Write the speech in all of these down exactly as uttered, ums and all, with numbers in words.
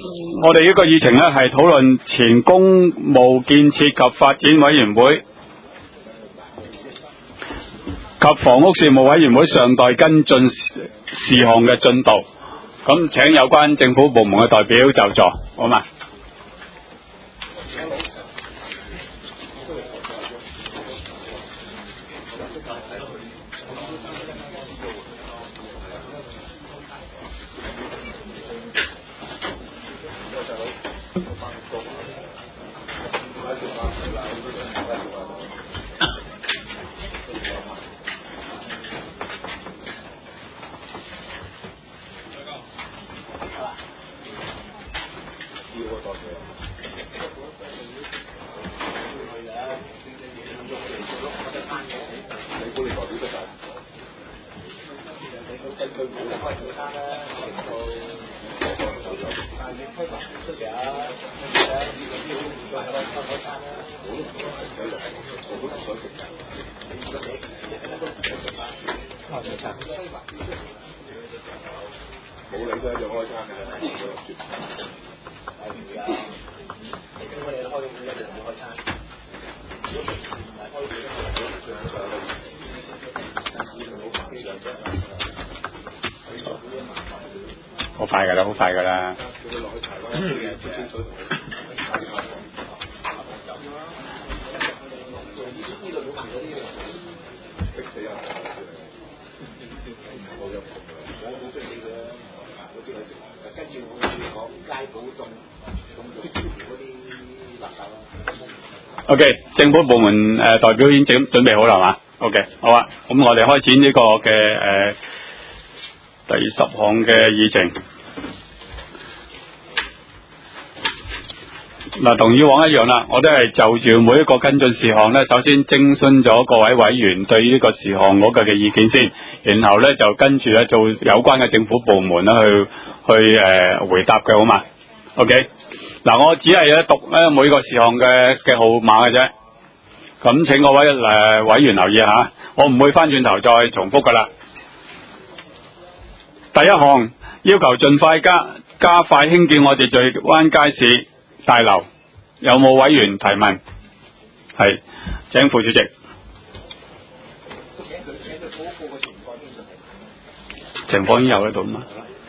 我哋呢個議程呢係討論前公務建設及發展委員會及房屋事務委員會尚待跟進事項嘅進度。咁請有關政府部門嘅代表就座，好嘛？好快噶啦，好快噶啦。OK， 政府部門誒、呃、代表已經準準備好啦嘛 ？OK， 好啊。咁我哋開展呢個嘅誒、呃、第十項嘅議程。嗱，同以往一樣啦，我都係就住每一個跟進事項咧，首先徵詢咗各位委員對呢個事項嗰個嘅意見先，然後咧就跟住咧做有關嘅政府部門咧去去誒、呃、回答嘅，好嘛 ？OK， 嗱，我只係咧讀咧每個事項嘅嘅號碼嘅啫，咁請各位誒、呃、委員留意下，我唔會翻轉頭再重複噶啦。第一項要求盡快加加快興建我哋聚灣街市大樓，有冇委員提問？係，請副主席。情況已經有喺度嘛？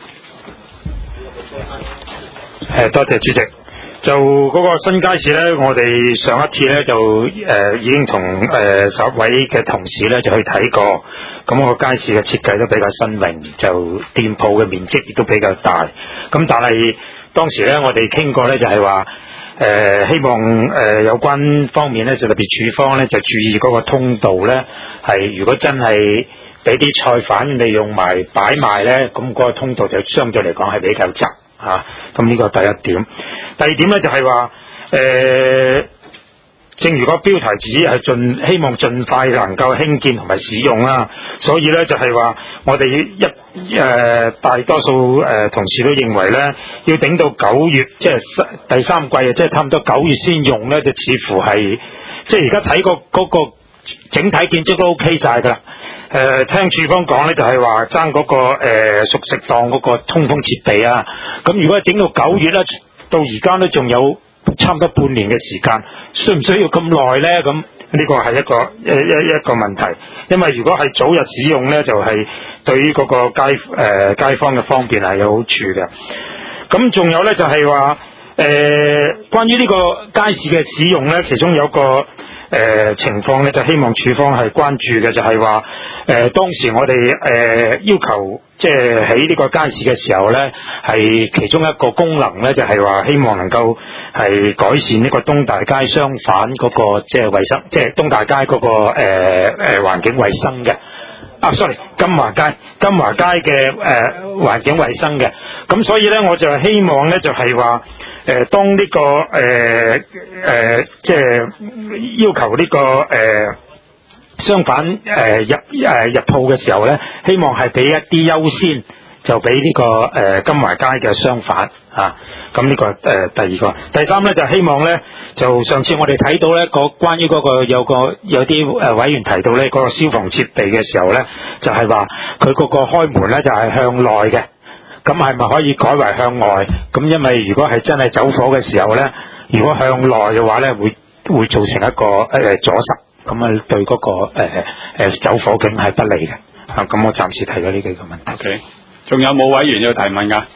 誒，多謝主席。就嗰個新街市咧，我哋上一次咧就誒、呃、已經同誒十位嘅同事咧就去睇過，咁個街市嘅設計都比較新穎，就店鋪嘅面積亦都比較大。咁但係當時咧，我哋傾過咧就係話誒希望誒、呃、有關方面咧就特別處方咧就注意嗰個通道咧係如果真係俾啲菜販利用埋擺賣咧，咁嗰個通道就相對嚟講係比較窄。吓、啊，咁呢個第一點。第二點咧就係話，誒、呃，正如個標題指係盡希望盡快能夠興建同埋使用啦，所以咧就係話，我哋一誒、呃、大多數誒、呃、同事都認為咧，要頂到九月，即係第三季啊，即係差唔多九月先用咧，就似乎係，即係而家睇個嗰個整體建築都 OK 晒噶啦。誒、呃，聽處方講咧，就係話爭嗰個誒、呃、熟食檔嗰個通風設備啊。咁如果整到九月咧，到而家都仲有差唔多半年嘅時間，需唔需要咁耐咧？咁呢個係一個誒一一個問題。因為如果係早日使用咧，就係、是、對於嗰個街誒、呃、街坊嘅方便係有好處嘅。咁仲有咧就係話誒，關於呢個街市嘅使用咧，其中有個。誒、呃、情況咧，就希望處方係關注嘅，就係話誒當時我哋誒、呃、要求即係喺呢個街市嘅時候咧，係其中一個功能咧，就係、是、話希望能夠係改善呢個東大街商販嗰個即係衛生，即係東大街嗰、那個誒誒環境衛生嘅。啊 ，sorry， 金華街金華街嘅誒、呃、環境衛生嘅。咁所以咧，我就希望咧，就係、是、話。誒、呃，當呢、這個誒誒、呃呃，即係要求呢、這個誒、呃、商販誒、呃、入誒、呃、入鋪嘅時候咧，希望係俾一啲優先，就俾呢、這個誒、呃、金華街嘅商販啊。咁呢、這個誒、呃、第二個，第三咧就希望咧，就上次我哋睇到咧，個關於嗰個有個有啲誒委員提到咧，嗰、那個消防設備嘅時候咧，就係話佢嗰個開門咧就係向內嘅。 咁係咪可以改為向外？咁因為如果係真係走火嘅時候咧，如果向內嘅話咧，會會造成一個誒、呃、阻塞，咁啊對嗰、那個誒誒、呃、走火警係不利嘅。啊，咁我暫時提咗呢幾個問題。 OK， 仲有冇委員要提問㗎？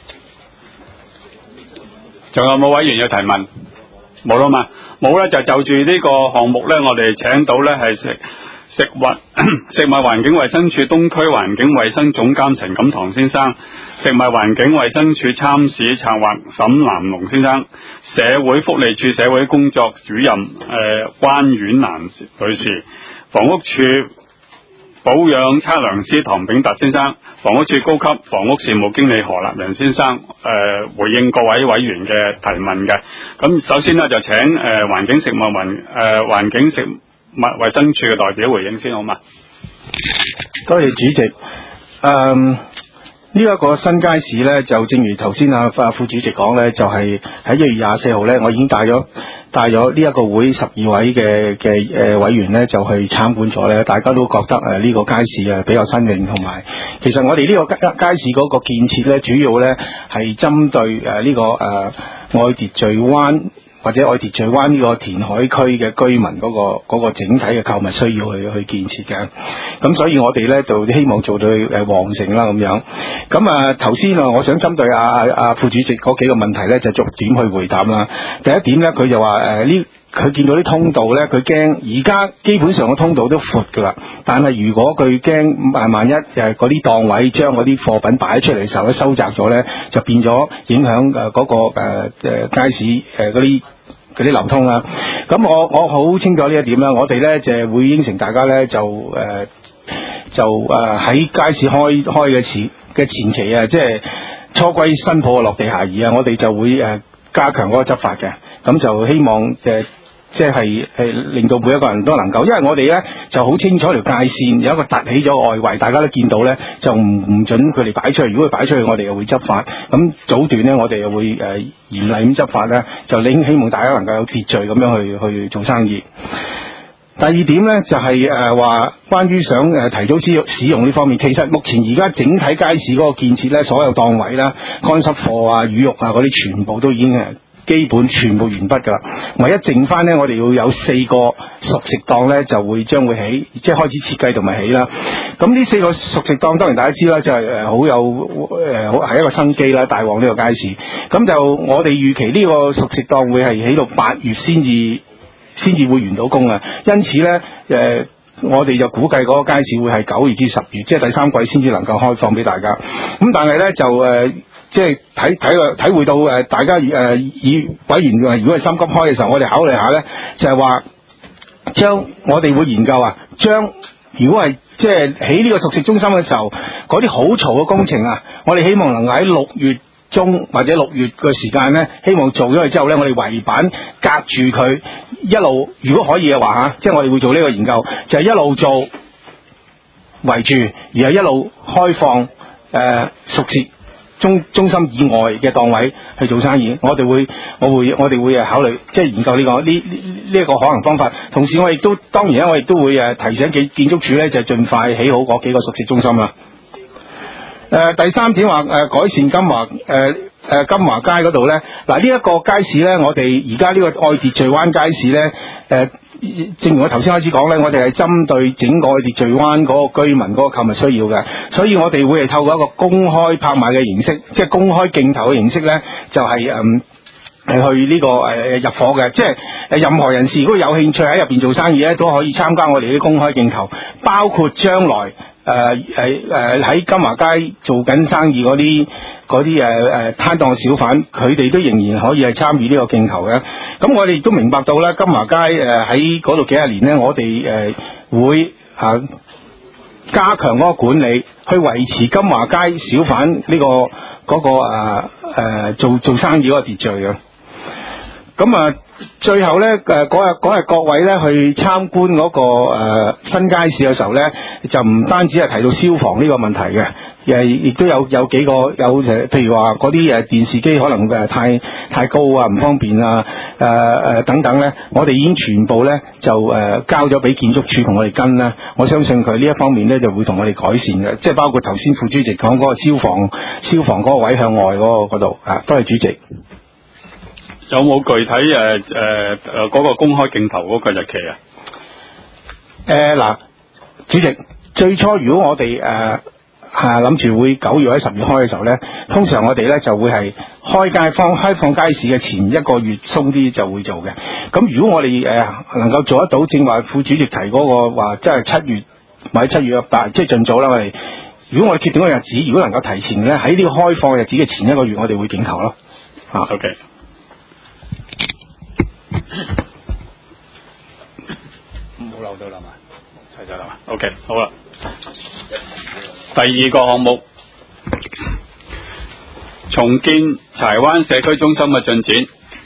仲有冇委員要提問？冇啦嘛，冇咧就就住呢個項目咧，我哋請到咧係食食物食物環境衛生署東區環境衛生總監陳錦棠先生，食物環境衛生署參市策劃沈南龍先生，社會福利署社會工作主任誒、呃、關婉蘭女士，房屋署保養測量師唐炳達先生，房屋署高級房屋事務經理何立仁先生，誒、呃、回應各位委員嘅提問嘅。咁首先呢，就請誒環、呃、境食物環誒環境食物衛生署嘅代表回應先好嘛？ 多謝主席。嗯，呢、這、一個新街市呢，就正如頭先啊副主席講呢，就係喺一月廿四號呢，我已經帶咗帶咗呢一個會十二位嘅嘅誒委員呢，就去參觀咗呢。大家都覺得誒呢個街市啊比較新穎，同埋其實我哋呢個街街市嗰個建設呢，主要呢係針對誒呢、這個誒、呃、愛秩序灣或者愛秩序灣呢個填海區嘅居民嗰、那個嗰、那個整體嘅購物需要去去建設嘅。咁所以我哋呢就希望做到誒旺盛啦咁樣。咁啊頭先啊，我想針對阿阿阿副主席嗰幾個問題呢，就逐點去回答啦。第一點呢，佢就話誒呢。佢見到啲通道呢，佢驚而家基本上個通道都闊噶啦，但係如果佢驚萬萬一誒嗰啲檔位將嗰啲貨品擺出嚟嘅時候咧收窄咗呢，就變咗影響誒嗰個誒誒、呃、街市誒嗰啲嗰啲流通啦。咁我我好清楚呢一點啦，我哋呢就會應承大家呢，就誒、呃、就誒喺、呃、街市開開嘅前嘅前期啊，即係初歸新鋪落地下移啊，我哋就會誒、呃、加強嗰個執法嘅，咁就希望誒。呃即係誒令到每一個人都能夠，因為我哋咧就好清楚條界線有一個凸起咗外圍，大家都見到咧，就唔唔準佢哋擺出去。如果佢擺出去，我哋又會執法。咁早段咧，我哋又會誒、呃、嚴厲咁執法咧，就希希望大家能夠有秩序咁樣去去做生意。第二點咧就係誒話關於想誒提早使用使用呢方面，其實目前而家整體街市嗰個建設咧，所有檔位啦、乾濕貨啊、魚肉啊嗰啲，全部都已經係基本全部完畢㗎啦，唯一剩翻呢，我哋要有四個熟食檔呢，就會將會起，即係開始設計同埋起啦。咁呢四個熟食檔當然大家知啦，就係誒好有誒好係一個生機啦，大旺呢個街市。咁就我哋預期呢個熟食檔會係起到八月先至先至會完到工啊。因此呢，誒、呃，我哋就估計嗰個街市會係九月至十月，即係第三季先至能夠開放俾大家。咁但係呢，就誒。呃即係睇睇個體會到誒，大家誒以委員如果係心急開嘅時候，我哋考慮下咧，就係話將我哋會研究啊，將如果係即係起呢個熟食中心嘅時候，嗰啲好嘈嘅工程啊，我哋希望能夠喺六月中或者六月嘅時間咧，希望做咗佢之後咧，我哋圍板隔住佢一路，如果可以嘅話嚇，即係我哋會做呢個研究，就係、是、一路做圍住，而係一路開放誒、呃、熟食。中中心以外嘅檔位去做生意，我哋會，我會，我哋會誒考慮，即係研究呢、這個呢呢一個可能方法。同時，我亦都當然咧，我亦都會誒提醒建建築署咧，就盡快起好嗰幾個熟食中心啦。誒、呃、第三點話誒、呃、改善金華誒誒、呃、金華街嗰度咧，嗱呢一個街市咧，我哋而家呢個愛秩序灣街市咧，誒、呃。正如我頭先開始講咧，我哋係針對整個愛秩序灣嗰個居民嗰個購物需要嘅，所以我哋會係透過一個公開拍賣嘅形式，即係公開競投嘅形式咧，就係、是、嗯係去呢、這個誒、呃、入伙嘅，即係誒任何人士如果有興趣喺入邊做生意咧，都可以參加我哋啲公開競投，包括將來。誒誒誒喺金華街做緊生意嗰啲嗰啲誒誒攤檔小販，佢哋都仍然可以係參與呢個競投嘅。咁我哋亦都明白到咧，金華街誒喺嗰度幾十年咧，我哋誒、呃、會啊加強嗰個管理，去維持金華街小販呢、這個嗰、那個誒誒、呃、做做生意嗰個秩序嘅。咁啊。最後咧，誒嗰日嗰日各位咧去參觀嗰、那個誒、呃、新街市嘅時候咧，就唔單止係提到消防呢個問題嘅， 誒亦都有有幾個有誒，譬如話嗰啲誒電視機可能誒太太高啊，唔方便啊，誒、呃、誒等等咧，我哋已經全部咧就誒、呃、交咗俾建築署同我哋跟啦。我相信佢呢一方面咧就會同我哋改善嘅，即係包括頭先副主席講嗰個消防消防嗰個位向外嗰個嗰度啊。多謝主席。 有冇具體誒誒誒嗰個公開競投嗰個日期啊？ 誒嗱、呃，主席，最初如果我哋誒係諗住會九月或者十月開嘅時候咧，通常我哋咧就會係開街坊開放街市嘅前一個月鬆啲就會做嘅。咁如果我哋誒、呃、能夠做得到，正話副主席提嗰、那個話，即係七月或者七月但即係盡早啦。我哋如果我哋決定個日子，如果能夠提前咧，喺呢個開放日子嘅前一個月，我哋會競投咯。啊 ，OK。冇漏到啦嘛，齊咗啦嘛 ，OK， 好啦。第二個項目，重建柴灣社區中心嘅進展，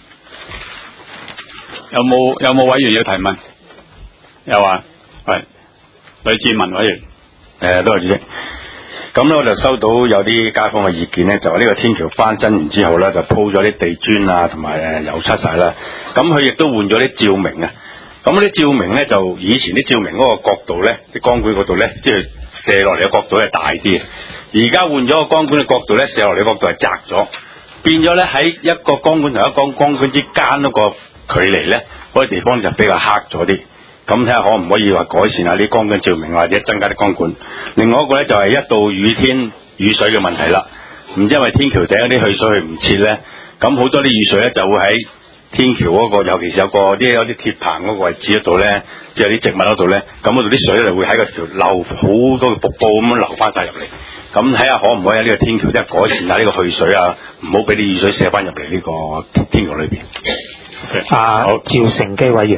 有冇有冇委員要提問？有啊，係呂志文委員。 誒，多謝主席。咁咧我就收到有啲街坊嘅意見咧，就話呢個天橋翻新完之後咧，就鋪咗啲地磚啊，同埋誒油漆晒啦。咁佢亦都換咗啲照明啊。咁嗰啲照明咧，就以前啲照明嗰個角度咧，啲光管嗰度咧，即係射落嚟嘅角度係大啲。而家換咗個光管嘅角度咧，射落嚟嘅角度係窄咗，變咗咧喺一個光管同一個光管之間嗰個距離咧，嗰啲地方就比較黑咗啲。咁睇下可唔可以話改善下啲光管照明，或者增加啲光管。另外一個咧就係、是、一到雨天雨水嘅問題啦。唔知因為天橋頂嗰啲去水去唔切咧，咁好多啲雨水咧就會喺天橋嗰、那個，尤其是有個啲有啲鐵棚嗰個位置嗰度咧，即係啲植物嗰度咧，咁嗰度啲水就會喺個條流好多嘅瀑布咁樣流翻晒入嚟。咁睇下可唔可以喺呢個天橋即係改善下呢個去水啊，唔好俾啲雨水射翻入嚟呢個天橋裏邊。 啊，好，趙成基委員。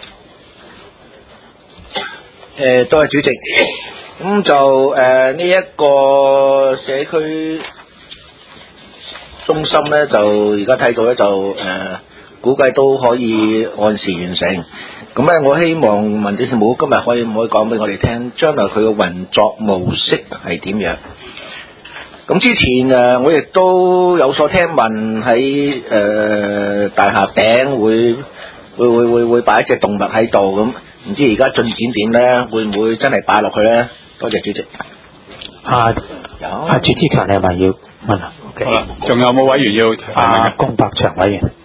誒，多謝主席。咁就誒呢一個社區中心咧，就而家睇到咧就誒、呃、估計都可以按時完成。咁咧，我希望民政事務局今日可以唔可以講俾我哋聽，將來佢嘅運作模式係點樣？咁之前誒，我亦都有所聽聞喺誒大廈頂會會會會會擺一隻動物喺度咁。唔知而家進展點咧？會唔會真係擺落去咧？多謝主席。 啊，有啊，朱志強，你係咪要問啊？ 好啦，仲有冇委員要？ 啊，龔柏祥委員。 誒、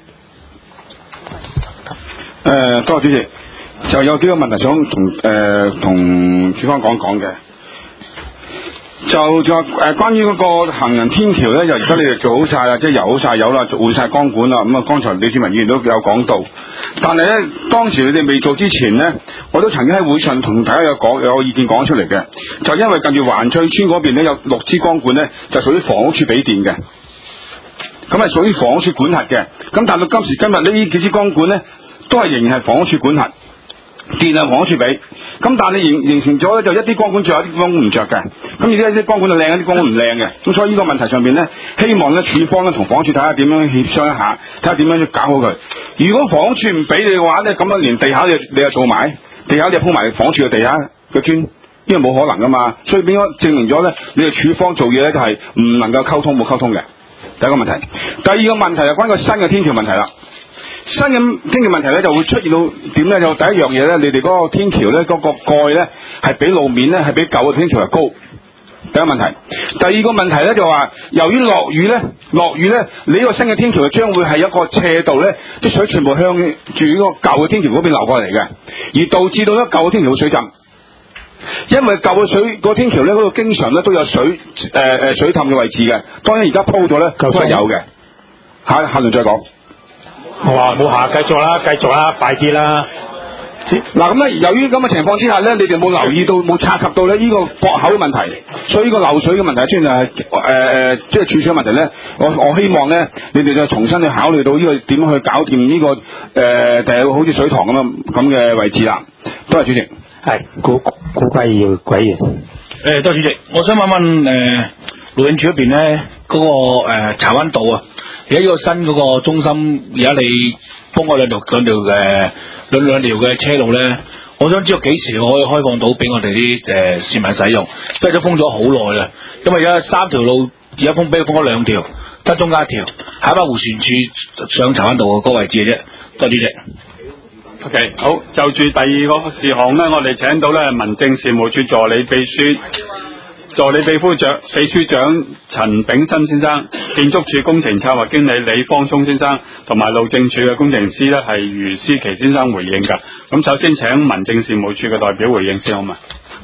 呃，多謝主席，就有幾個問題想同誒同署方講講嘅。就仲有誒關於嗰個行人天橋咧，就而家你哋做好晒啦，即係油好晒油啦，換晒光管啦。咁啊，剛才李志文議員都有講到，但係咧當時你哋未做之前咧，我都曾經喺會上同大家有講有意見講出嚟嘅，就因為近住環翠村嗰邊咧有六支光管咧，就屬於房屋處俾電嘅，咁係屬於房屋處管轄嘅。咁但到今時今日呢幾支光管咧，都係仍然係房屋處管轄。電啊，房屋處俾，咁但係你形形成咗咧，就一啲光管着，一啲光管唔着嘅，咁而家一啲光管就靚，一啲光管唔靚嘅，咁所以呢個問題上邊咧，希望咧署方咧同房屋處睇下點樣協商一下，睇下點樣去搞好佢。如果房屋處唔俾你嘅話咧，咁啊連地下你你又做埋，地下你又鋪埋房屋處嘅地下嘅磚，因為冇可能噶嘛，所以變咗證明咗咧，你哋署方做嘢咧就係唔能夠溝通，冇溝通嘅。第一個問題，第二個問題就關於個新嘅天橋問題啦。新嘅天橋問題咧就會出現到點咧？就第一樣嘢咧，你哋嗰個天橋咧嗰個蓋咧係比路面咧係比舊嘅天橋係高。第一個問題，第二個問題咧就話，由於落雨咧，落雨咧，你呢個新嘅天橋將會係一個斜度咧，啲水全部向住呢個舊嘅天橋嗰邊流過嚟嘅，而導致到咧舊嘅天橋會水浸。因為舊嘅水、嗰個天橋咧嗰度經常咧都有水誒誒、呃、水氹嘅位置嘅，當然而家鋪咗咧都係有嘅。下下輪再講。 我話冇下，繼續啦，繼續啦，快啲啦！ 嗱咁咧，由於咁嘅情況之下咧，你哋冇留意到，冇察及到咧呢個駁口嘅問題，所以呢個漏水嘅問題，雖然係誒誒，即係處理嘅問題咧，我我希望咧，你哋就重新去考慮到呢、這個點樣去搞掂呢、這個誒，第、呃、好似水塘咁樣咁嘅位置啦。多謝主席。 係估估計要委員。 誒，多謝主席，我想問問誒路政署嗰邊咧嗰個誒柴灣道啊。而家呢個新嗰個中心，而家你幫我兩條兩條嘅兩兩條嘅車路咧， 我想知道幾時可以開放到俾我哋啲誒市民使用，因為都封咗好耐啦。因為而家三條路而家封，俾封咗兩條，得中間一條，喺把湖船處上柴灣道嗰個位置嘅啫。多謝主席。 OK， 好，就住第二個事項咧，我哋請到咧民政事務處助理秘書、助理秘書長、秘書長陳炳新先生，建築署工程策劃經理李方聰先生，同埋路政署嘅工程師咧係余思琪先生回應㗎。咁首先請民政事務處嘅代表回應先好嘛？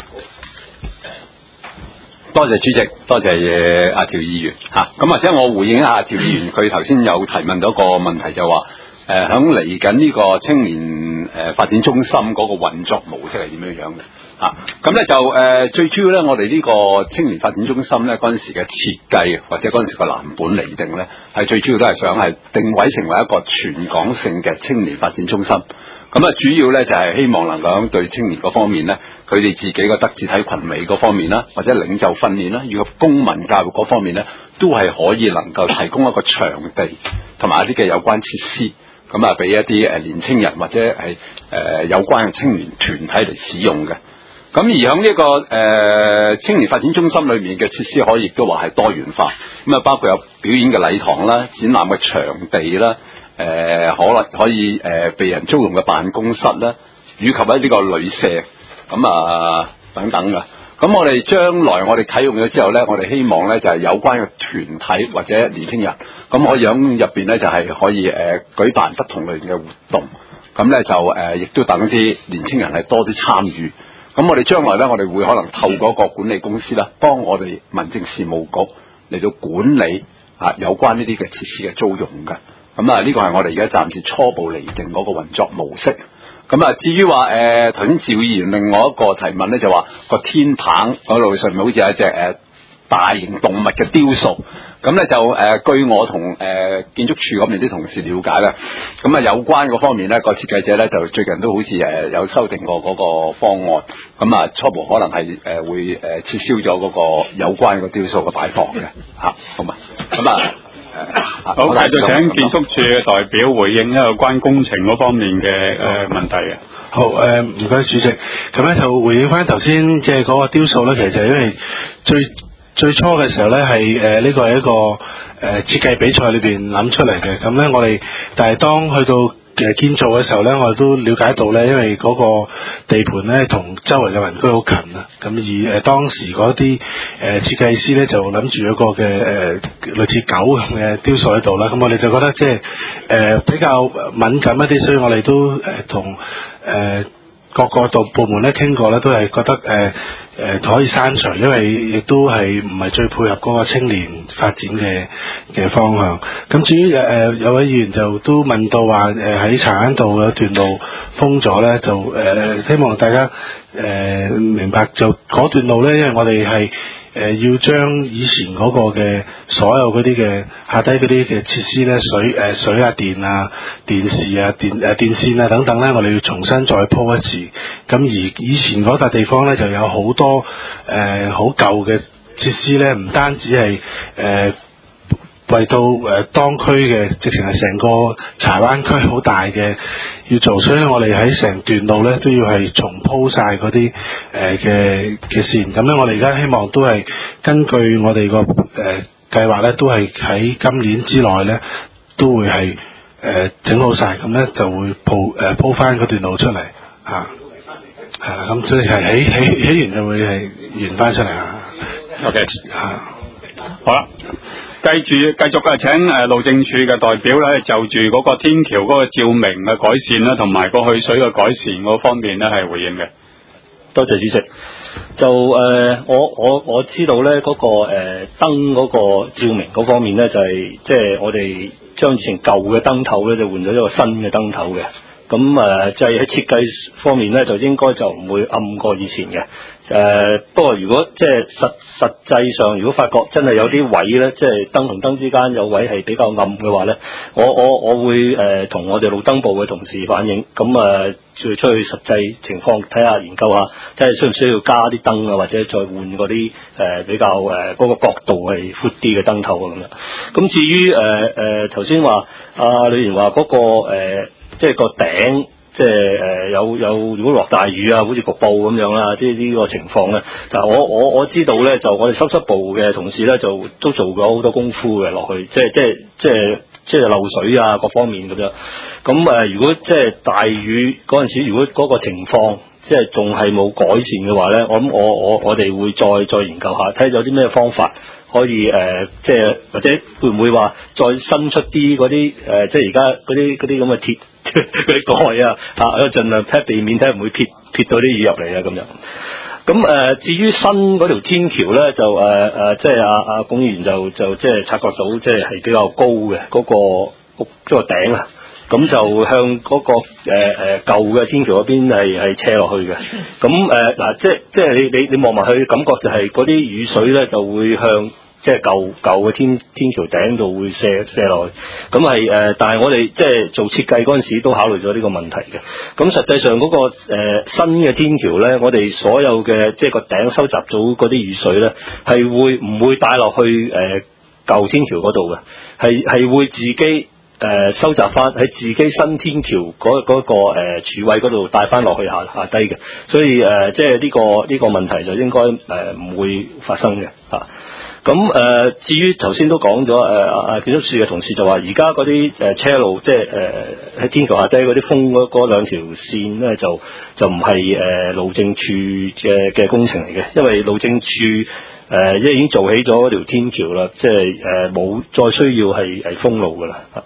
多謝主席，多謝阿趙議員嚇。咁或者我回應一下趙議員，佢頭先有提問到個問題就話。誒響嚟緊呢個青年誒、呃、發展中心嗰個運作模式係點樣樣嘅嚇？咁、啊、咧就誒、呃、最主要咧，我哋呢個青年發展中心咧嗰陣時嘅設計或者嗰陣時個藍本釐定咧，係最主要都係想係定位成為一個全港性嘅青年發展中心。咁啊，主要咧就係、是、希望能夠對青年嗰方面咧，佢哋自己個德智體群美嗰方面啦，或者領袖訓練啦，以及公民教育嗰方面咧，都係可以能夠提供一個場地同埋一啲嘅有關設施。咁啊，俾一啲誒年青人或者係誒、呃、有關嘅青年團體嚟使用嘅。咁而喺呢、這個誒、呃、青年發展中心裏面嘅設施，可以亦都話係多元化。咁啊，包括有表演嘅禮堂啦、展覽嘅場地啦、誒、呃、可能可以誒被人租用嘅辦公室啦，以及喺呢個旅舍咁啊等等嘅。咁我哋將來我哋啟用咗之後咧，我哋希望咧就係、是、有關嘅團體或者年輕人，咁可以喺入邊咧就係、是、可以誒、呃、舉辦不同類型嘅活動，咁咧就誒亦、呃、都等啲年輕人係多啲參與。咁我哋將來咧，我哋會可能透過一個管理公司啦，幫我哋民政事務局嚟到管理啊有關呢啲嘅設施嘅租用嘅。咁啊，呢個係我哋而家暫時初步釐定嗰個運作模式。咁啊，至於話誒頭先趙議員另外一個提問咧，就話個天棚嗰度上面好似有一隻誒、呃、大型動物嘅雕塑，咁咧就誒、呃、據我同誒、呃、建築署嗰邊啲同事了解咧，咁啊有關嗰方面咧，個設計者咧就最近都好似誒有修訂過嗰個方案，咁啊初步可能係誒、呃、會誒撤銷咗嗰個有關個雕塑嘅擺放嘅嚇，好嘛？咁啊。 好，繼續請建築署嘅代表回應一個關工程嗰方面嘅誒、呃、問題嘅。 好誒，唔該主席。咁咧就回應翻頭先即係嗰個雕塑咧，其實因為最最初嘅時候咧係誒呢個係一個誒設計比賽裏邊諗出嚟嘅。咁咧我哋但係當去到誒建造嘅時候咧，我哋都了解到咧，因為嗰個地盤咧同周圍嘅民居好近啊，咁而誒當時嗰啲誒設計師咧就諗住一個嘅誒、呃、類似狗咁嘅雕塑喺度啦，咁我哋就覺得即係誒比較敏感一啲，所以我哋都誒同誒各個度部門咧傾過咧，都係覺得誒誒、呃呃、可以刪除，因為亦都係唔係最配合嗰個青年發展嘅嘅方向。咁至於誒、呃、有位議員就都問到話誒喺柴灣道有段路封咗咧，就誒、呃、希望大家誒、呃、明白，就嗰段路咧，因為我哋係誒要將以前嗰個嘅所有嗰啲嘅下低嗰啲嘅設施咧，水誒、呃、水啊、電啊、電視啊、電誒、呃、電線啊等等咧，我哋要重新再鋪一次。咁而以前嗰笪地方咧，就有好多誒好舊嘅設施咧，唔單止係誒、呃、為到誒、呃、當區嘅，直情係成個柴灣區好大嘅要做，所以我哋喺成段路咧都要係重鋪晒嗰啲誒嘅嘅線。咁咧，我哋而家希望都係根據我哋個誒計劃咧，都係喺今年之內咧都會係誒、呃、整好晒，咁咧就會鋪誒鋪翻嗰段路出嚟嚇。係啦，咁所以係起起起完就會係完翻出嚟啊。OK 嚇， 好啦，繼住繼續嘅請誒路政署嘅代表咧，就住嗰個天橋嗰個照明嘅改善啦，同埋個去水嘅改善嗰方面咧係回應嘅。 多謝主席。就誒、呃，我我我知道咧嗰、那個誒、呃、燈嗰個照明嗰方面咧，就係即係我哋將以前舊嘅燈頭咧，就換咗一個新嘅燈頭嘅。咁誒，即係喺設計方面咧，就應該就唔會暗過以前嘅。誒、呃，不過如果即係實實際上，如果發覺真係有啲位咧，即係燈同燈之間有位係比較暗嘅話咧，我我我會誒同、呃、我哋路燈部嘅同事反映，咁誒再出去實際情況睇下研究下，即係需唔需要加啲燈啊，或者再換嗰啲誒比較誒嗰、呃那個角度係闊啲嘅燈頭啊咁樣。咁至於誒誒頭先話阿李員話嗰個誒。呃即係個頂即係誒有有如果落大雨啊，好似局部咁樣啦，即係呢個情況咧，但係我我我知道咧，就我哋修葺部嘅同事咧，就都做咗好多功夫嘅落去，即係即係即係即係漏水啊各方面咁樣。咁誒、呃，如果即係大雨嗰陣時，如果嗰個情況即係仲係冇改善嘅話咧，我諗我我我哋會再再研究下，睇下有啲咩方法可以誒、呃，即係或者會唔會話再伸出啲嗰啲誒，即係而家嗰啲嗰啲咁嘅鐵嗰啲蓋啊，啊，盡量睇避免睇唔會撇撇到啲雨入嚟啊咁樣。咁誒、呃，至於新嗰條天橋咧，就誒誒、呃，即係阿阿龔議員就就即係察覺到，即係係比較高嘅嗰、嗰個屋即係頂啊。咁就向嗰、那個誒誒、呃、舊嘅天橋嗰邊係係斜落去嘅。咁誒嗱，即係即係你你你望埋去，感覺就係嗰啲雨水咧就會向即係舊舊嘅天天橋頂度會瀉瀉落去。咁係誒，但係我哋即係做設計嗰陣時都考慮咗呢個問題嘅。咁實際上嗰、那個、呃、新嘅天橋咧，我哋所有嘅即係個頂收集咗嗰啲雨水咧，係會唔會帶落去誒、呃、舊天橋嗰度嘅？係係會自己。誒、呃、收集翻喺自己新天橋嗰嗰、那個誒、呃、柱位嗰度帶翻落去下下低嘅，所以誒、呃、即係呢、這個呢、這個問題就應該誒唔、呃、會發生嘅嚇。咁、啊、誒、呃、至於頭先都講咗誒啊建築署嘅同事就話，而家嗰啲誒車路即係誒喺天橋下低嗰啲封嗰嗰兩條線咧，就就唔係誒路政署嘅嘅工程嚟嘅，因為路政署誒、呃、已經做起咗嗰條天橋啦，即係誒冇再需要係係封路噶啦嚇。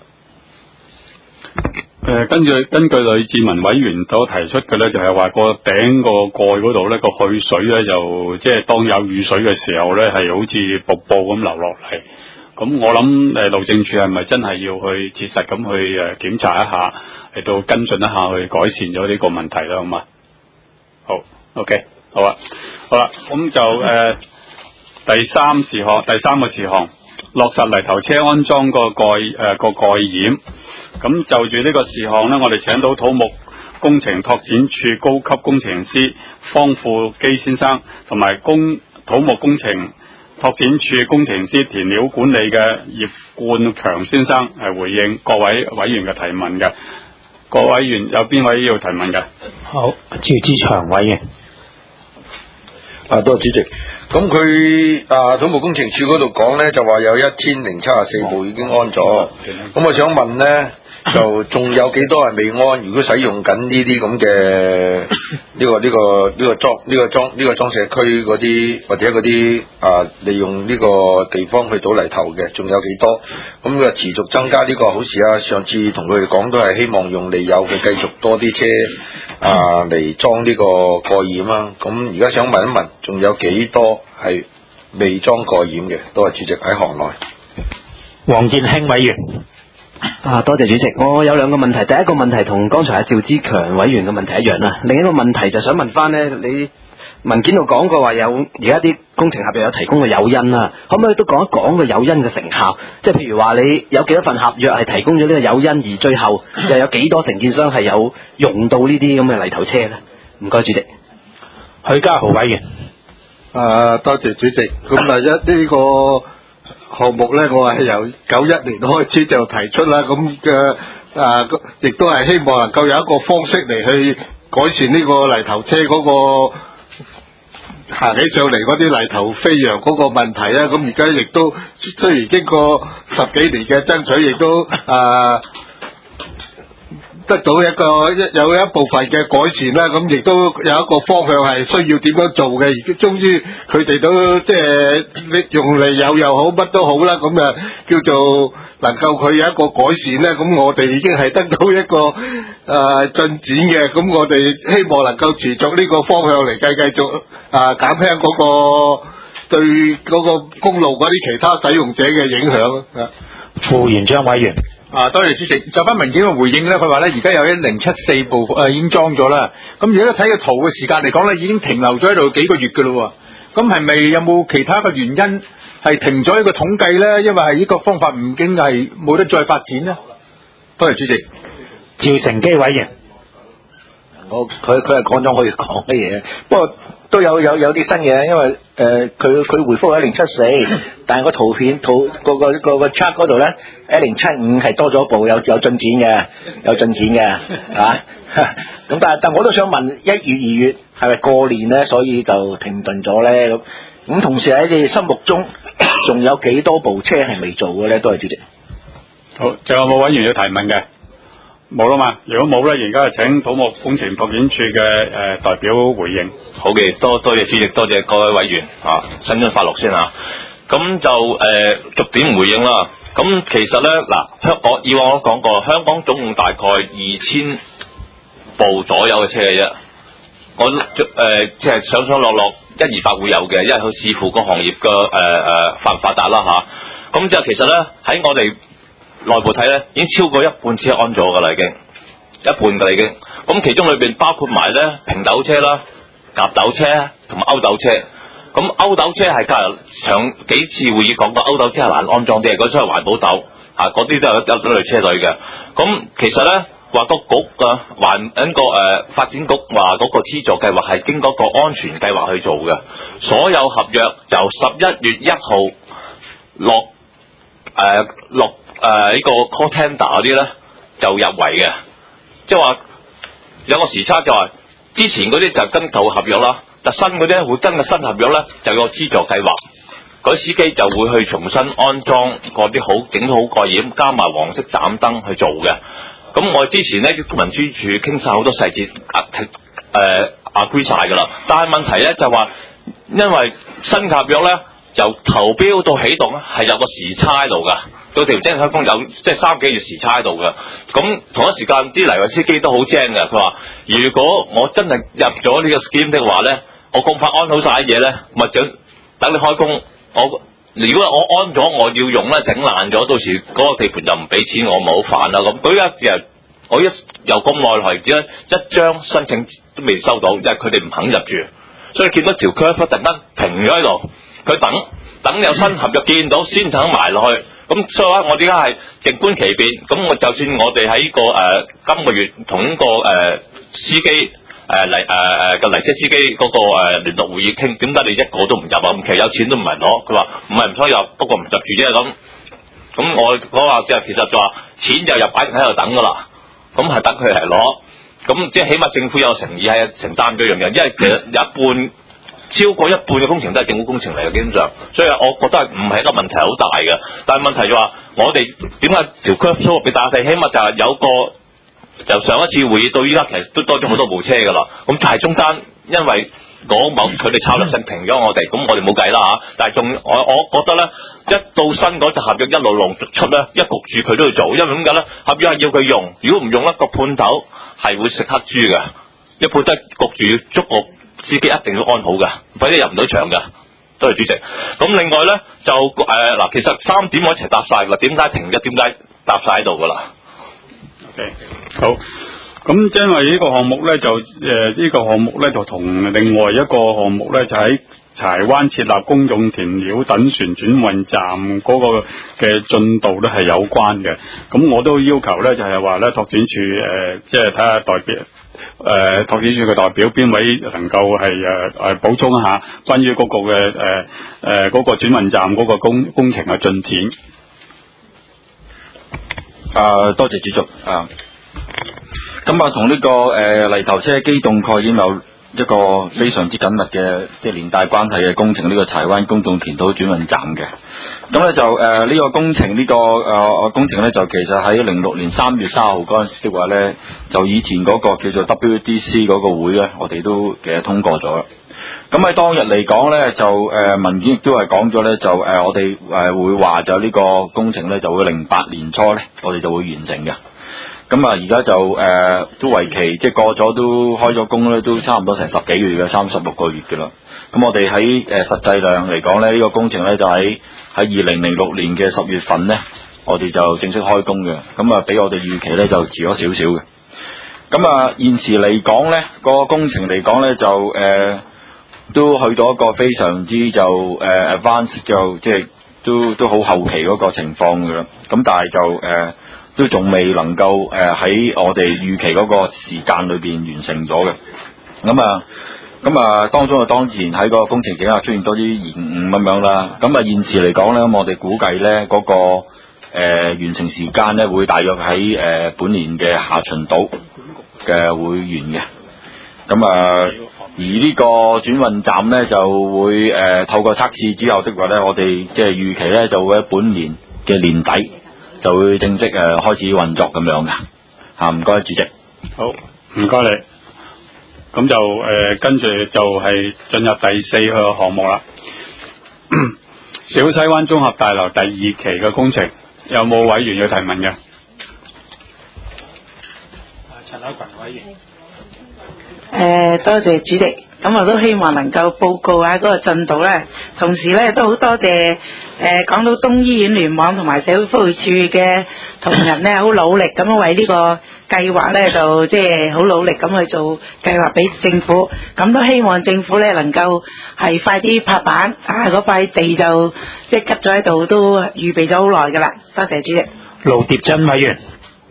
誒、呃，根據根據呂志文委員所提出嘅咧，就係話個頂個蓋嗰度咧，個去水咧就即係當有雨水嘅時候咧，係好似瀑布咁流落嚟。咁我諗誒，路政署係咪真係要去切實咁去誒檢查一下，嚟到跟進一下去改善咗呢個問題啦，好嘛？好 ，OK， 好啊，好啦，咁就誒、呃、第三事項，第三個事項。落實泥頭車安裝個蓋誒個蓋掩，咁就住呢個事項呢，我哋請到土木工程拓展處高級工程師方富基先生，同埋工土木工程拓展處工程師填料管理嘅葉冠強先生係回應各位委員嘅提問嘅。各位委員有邊位要提問嘅？ 好，趙志祥委員。 啊，多謝主席。咁佢啊土木工程處嗰度講咧，就話有一千零七十四部已經安咗。咁我想問咧，就仲有幾多係未安？如果使用緊呢啲咁嘅呢個呢個呢個裝呢個裝呢個裝卸區嗰啲，或者嗰啲啊利用呢個地方去倒泥頭嘅，仲有幾多？咁佢持續增加呢個好事啊！上次同佢哋講都係希望用利有嘅繼續多啲車啊嚟裝呢個蓋掩啊。咁而家想問一問，仲有幾多係未裝蓋掩嘅？多謝主席喺行內。 黃建興委員。 啊，多謝主席。我有兩個問題，第一個問題同剛才阿趙之強委員嘅問題一樣啦。另一個問題就想問翻呢，你文件度講過話有而家啲工程合約有提供嘅誘因啦，可唔可以都講一講個誘因嘅成效？即係譬如話你有幾多份合約係提供咗呢個誘因，而最後又有幾多承建商係有用到呢啲咁嘅泥頭車呢？唔該，主席。 許家豪委員。 啊，多謝主席。咁啊，一呢個項目咧，我係由九一年開始就提出啦，咁嘅啊，亦都係希望能夠有一個方式嚟去改善呢個泥頭車嗰個行起上嚟嗰啲泥頭飛揚嗰個問題啊。咁而家亦都雖然經過十幾年嘅爭取，亦都啊得到一個一有一部分嘅改善啦，咁亦都有一個方向係需要點樣做嘅，而終於佢哋都即係用嚟有又好乜都好啦，咁啊叫做能夠佢有一個改善咧，咁我哋已經係得到一個誒、呃、進展嘅，咁我哋希望能夠持續呢個方向嚟繼繼續啊減輕嗰個對嗰個公路嗰啲其他使用者嘅影響啊。 副園長委員。 啊，多謝主席。就翻文件嘅回應咧，佢話咧而家有一零七四部誒、呃、已經裝咗啦。咁如果睇個圖嘅時間嚟講咧，已經停留咗喺度幾個月噶咯。咁係咪有冇其他嘅原因係停咗呢個統計咧？因為係呢個方法唔經係冇得再發展呢？多謝主席。 趙成基委員。 我佢佢係講咗可以講嘅嘢，不過都有有有啲新嘢，因為誒佢佢回覆一零七四，但係個圖片圖個個個個 chart 嗰度咧一零七五係多咗一步，有有進展嘅，有進展嘅啊。咁但係但我都想問，一月二月係咪過年咧，所以就停頓咗咧？咁咁同時喺你哋心目中仲有幾多部車係未做嘅咧？都係主席。 好，仲有冇委員要提問嘅？冇啦嘛，如果冇咧，而家就請土木工程拓展處嘅誒、呃、代表回應。 好嘅，多多謝主席，多謝各位委員啊，新春快樂先啊。咁就誒、呃、逐點回應啦。咁其實咧嗱，香港以往我講過，香港總共大概二千部左右嘅車嘅啫。我誒即係上上落落一二百會有嘅，因為佢視乎個行業嘅誒誒發唔發達啦嚇。咁就其實咧喺我哋內部睇咧，已經超過一半車安咗㗎啦，已經一半㗎啦已經。咁其中裏邊包括埋咧平斗車啦、夾斗車同埋歐斗車。咁歐斗車係今日上幾次會議講過，歐斗車係難安裝啲嘅，嗰啲係環保斗嚇，嗰啲都係一一類車類嘅。咁其實咧話個局啊，環一個誒、呃、發展局話嗰個資助計劃係經過個安全計劃去做嘅，所有合約由十一月一號落誒、呃、落。誒、呃、呢個 call tender 嗰啲咧就入圍嘅，即係話有個時差就話之前嗰啲就跟舊合約啦，但新嗰啲會跟個新合約咧就有個資助計劃，嗰啲司機就會去重新安裝嗰啲好整好蓋掩，加埋黃色斬燈去做嘅。咁我之前咧民主處傾晒好多細節，誒 agree 晒㗎啦，但係問題咧就話因為新合約咧由投標到起動咧係有個時差喺度㗎。到條精開工有即係三幾月時差喺度嘅，咁同一時間啲泥運司機都好精嘅，佢話如果我真係入咗呢個 scheme 的話咧，我咁快安好晒啲嘢咧，咪等等你開工，我如果我安咗我要用咧整爛咗，到時嗰個地盤就唔俾錢我，咪好煩啦咁。佢一日我一由咁耐嚟，只一張申請都未收到，因為佢哋唔肯入住，所以見到條 curve 突然間停咗喺度，佢等等有新合約見到先肯埋落去。咁所以話我點解係靜觀其變？咁我就算我哋喺個誒、呃、今個月同個誒、呃、司機誒嚟誒誒個泥車司機嗰、那個誒、呃、聯絡會議傾，點解你一個都唔入啊？咁其實有錢都唔係攞，佢話唔係唔想入，不過唔入住啫咁。咁我我話即係其實就話錢就入擺定喺度等噶啦，咁係等佢嚟攞。咁即係起碼政府有誠意係承擔咗樣嘢，因為其實一半。超過一半嘅工程都係政府工程嚟嘅，基本上，所以我覺得係唔係一個問題好大嘅。但係問題就話，我哋點解條 curve show 俾大家睇？起碼就係有個由上一次會議到依家，其實都多咗好多部車㗎啦。咁但係中間因為嗰某佢哋策略性停咗我哋，咁我哋冇計啦嚇。但係仲我我覺得咧，一到新嗰隻合約一路陸續出咧，一焗住佢都要做，因為點解咧？合約係要佢用，如果唔用一個判頭係會食黑豬嘅，一判都係焗住要捉個。司機一定要安好嘅，否則入唔到場嘅。多謝主席。咁另外咧就誒嗱、呃，其實三點我一齊答晒㗎，點解停咗？點解答晒喺度㗎啦 ？OK， 好。咁因為呢個項目咧就誒呢、呃這個項目咧就同另外一個項目咧就喺柴灣設立公用填料等船轉運站嗰個嘅進度咧係有關嘅。咁我都要求咧就係話咧拓展處誒即係睇下代表。誒、呃，拓展處嘅代表邊位能夠係誒誒補充一下關於嗰個嘅誒誒嗰個轉運站嗰個工工程嘅進展？ 啊，多謝主席啊。咁啊，同呢個誒、呃、泥頭車機動概念有一個非常之緊密嘅即係連帶關係嘅工程，呢、這個柴灣公眾填土轉運站嘅。咁咧就誒呢、呃這個工程呢、這個誒、呃、工程咧就其實喺零六年三月三號嗰陣時嘅話咧，就以前嗰個叫做 W D C 嗰個會咧，我哋都其實通過咗啦。咁喺當日嚟講咧，就誒、呃、文件亦都係講咗咧，就誒、呃、我哋誒會話就呢個工程咧就會零八年初咧，我哋就會完成嘅。咁啊，而家就誒、呃、都為期即係過咗都開咗工咧，都差唔多成十幾個月嘅，三十六個月嘅啦。咁我哋喺誒實際量嚟講咧，呢、這個工程咧就喺喺二零零六年嘅十月份咧，我哋就正式開工嘅。咁啊，比我哋預期咧就遲咗少少嘅。咁啊，現時嚟講咧，個工程嚟講咧就誒、呃、都去到一個非常之就誒、呃、advance 就即係都都好後期嗰個情況嘅啦。咁但係就誒。呃都仲未能夠誒喺、呃、我哋預期嗰個時間裏邊完成咗嘅。咁啊，咁啊當中啊當然喺個工程底下出現多啲延誤咁樣啦。咁啊現時嚟講咧，咁我哋估計咧嗰個誒、呃、完成時間咧會大約喺誒、呃、本年嘅下旬度嘅會完嘅。咁啊，而呢個轉運站咧就會誒、呃、透過測試之後的話咧，我哋即係預期咧就會喺本年嘅年底就會正式誒、呃、開始運作咁樣嘅。嚇，唔該，主席。 好，唔該你。咁就誒、呃、跟住就係進入第四個項目啦。小西灣綜合大樓第二期嘅工程，有冇委員要提問嘅？ 陳海群委員。 誒、呃，多謝主席，咁我都希望能夠報告下嗰個進度咧。同時咧，都好多謝誒港島東醫院聯網同埋社會福利處嘅同仁咧，好努力咁為呢個計劃咧，就即係好努力咁去做計劃俾政府。咁都希望政府咧能夠係快啲拍板啊！嗰塊地就即係吉咗喺度，都預備咗好耐噶啦。多謝主席。 盧疊珍委員。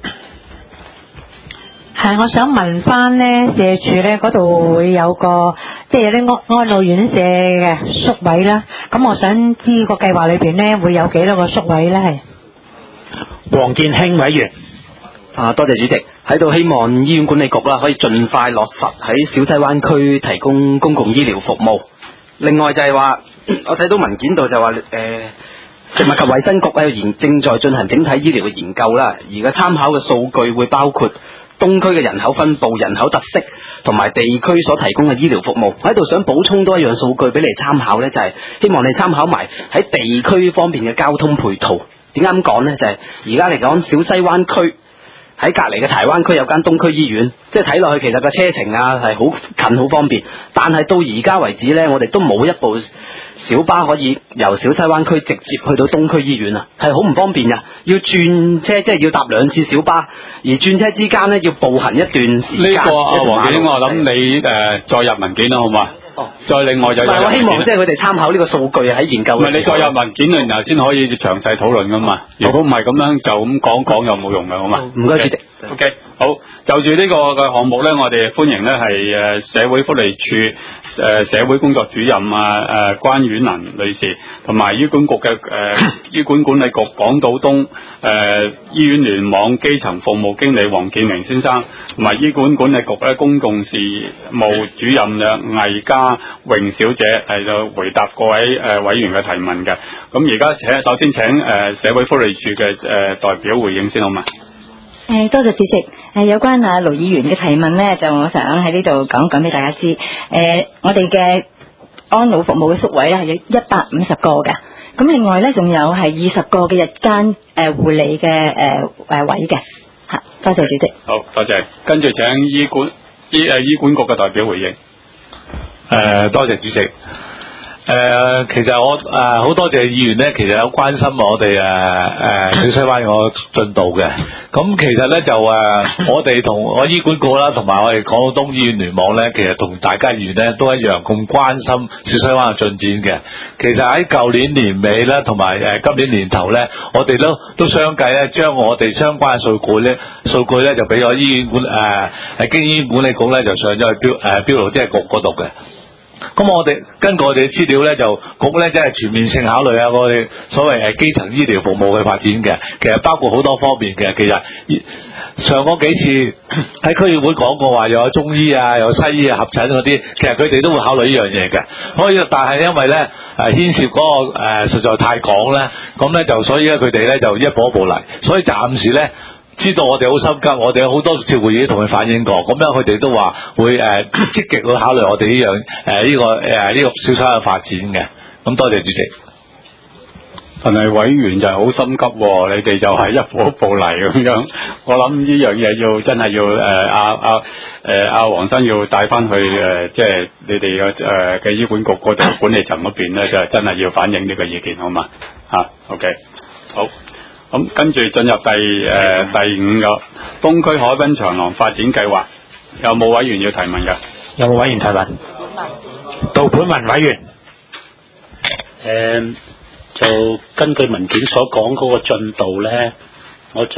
係，我想問翻咧，社署咧嗰度會有個即係有啲安安老院舍嘅宿位啦。咁我想知個計劃裏邊咧會有幾多個宿位咧？係。 黃建興委員。 啊，多謝主席，喺度希望醫院管理局啦可以盡快落實喺小西灣區提供公共醫療服務。另外就係話，我睇到文件度就話誒，食物及衛生局咧研正在進行整體醫療嘅研究啦，而家參考嘅數據會包括東區嘅人口分佈、人口特色同埋地區所提供嘅醫療服務。我喺度想補充多一樣數據俾你參考呢，就係、是、希望你參考埋喺地區方面嘅交通配套。點解咁講呢？就係而家嚟講，小西灣區喺隔離嘅柴灣區有間東區醫院，即係睇落去其實個車程啊係好近好方便，但係到而家為止呢，我哋都冇一部小巴可以由小西灣區直接去到東區醫院啊，係好唔方便㗎。要轉車，即係要搭兩次小巴，而轉車之間呢，要步行一段時間。 呢、這個阿黃建興，我諗你誒、呃、再入文件啦，好嘛？哦，再另外就有我希望即係佢哋參考呢個數據喺研究。唔係你再入文件，然後先可以詳細討論噶嘛。如果唔係咁樣就咁講講又冇用嘅，好嘛？ 唔該，主席。 O K， 好，就住呢個嘅項目咧，我哋歡迎咧係誒社會福利處誒、呃、社會工作主任啊誒、呃、關婉能女士，同埋醫管局嘅誒、呃、醫管管理局港島東誒、呃、醫院聯網基層服務經理黃建明先生，同埋醫管管理局咧公共事務主任嘅魏家榮小姐係就回答各位誒、呃、委員嘅提問嘅。咁而家請首先請誒、呃、社會福利處嘅誒、呃、代表回應先，好嘛？ 誒，多謝主席。誒，有關啊盧議員嘅提問呢，就我想喺呢度講講俾大家知。誒，我哋嘅安老服務嘅宿位咧係有一百五十個嘅，咁另外咧仲有係二十個嘅日間誒護理嘅誒誒位嘅。吓，多謝主席。 好，多謝。跟住請醫管醫誒醫管局嘅代表回應。 誒、呃，多謝主席。誒、呃，其實我誒好、呃、多謝議員咧，其實有關心我哋誒誒小西灣個進度嘅。咁其實咧就誒、呃，我哋同我醫管局啦，同埋我哋港島東醫院聯網咧，其實同大家議員咧都一樣咁關心小西灣嘅進展嘅。其實喺舊年年尾咧，同埋誒今年年頭咧，我哋都都相繼咧將我哋相關嘅數據咧數據咧就俾咗醫院管誒誒經醫院管理局咧就上咗去標誒標爐即係局嗰度嘅。咁我哋根據我哋嘅資料咧，就局咧即係全面性考慮啊，我哋所謂誒基層醫療服務嘅發展嘅，其實包括好多方面嘅。其實上嗰幾次喺區議會講過話，又有中醫啊，又有西醫啊合診嗰啲，其實佢哋都會考慮呢樣嘢嘅。所以但係因為咧誒牽涉嗰、那個誒、呃、實在太廣咧，咁咧就所以咧佢哋咧就一步一步嚟，所以暫時咧。知道我哋好心急，我哋有好多次會議同佢反映過，咁樣佢哋都話會誒、呃、積極去考慮我哋呢樣誒呢個誒呢、呃這個小西灣嘅發展嘅。咁多謝主席。 但係委員就係好心急、哦，你哋就係一步一步嚟咁樣。我諗呢樣嘢要真係要誒阿阿誒阿黃生要帶翻去誒，即、呃、係、就是、你哋嘅誒嘅醫管局嗰度管理層嗰邊咧，就真係要反映呢個意見，好嘛？嚇、啊、，OK， 好。咁跟住進入第誒、呃、第五個東區海濱長廊發展計劃，有冇委員要提問㗎？ 有冇委員提問？杜本文委員。 誒、呃，就根據文件所講嗰個進度咧，我就